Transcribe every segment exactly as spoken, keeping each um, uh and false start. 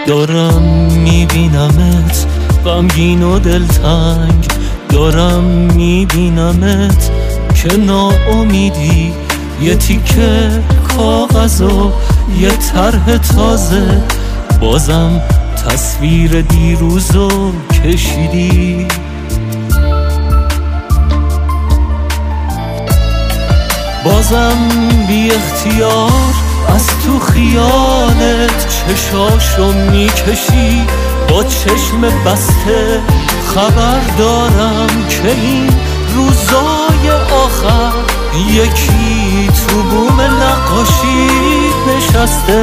دارم میبینمت غمگین و دلتنگ، دارم میبینمت که ناامیدی، یه تیکه کاغذ و یه طرح تازه، بازم تصویر دیروزو کشیدی. بازم بی اختیار از تو خیالت چشاشو میکشی، با چشم بسته خبر دارم که این روزای آخر یکی تو بوم نقاشی نشسته.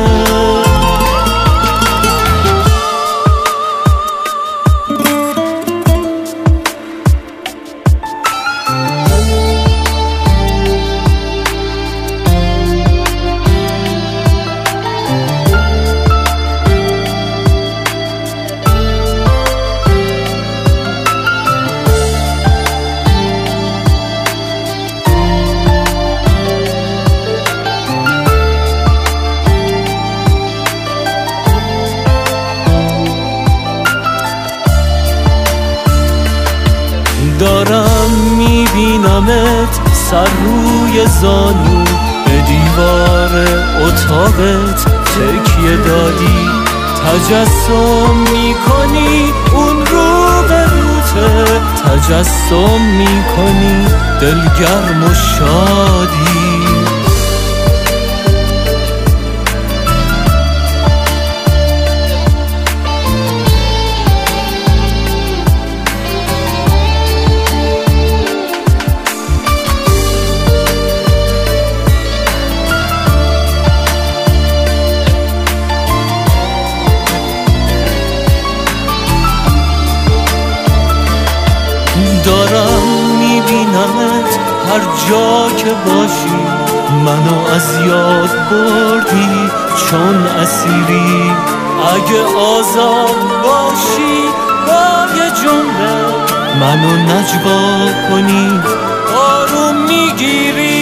دارم میبینمت سر روی زانو به دیوار اتاقت تکیه دادی، تجسم میکنی اون رو به روته، تجسم میکنی دلگرم و شادی. دارم میبینمت هر جا که باشی، منو از یاد بردی چون اسیری. اگه آزاد باشی با یه جمله منو نجوا کنی، آروم میگیری.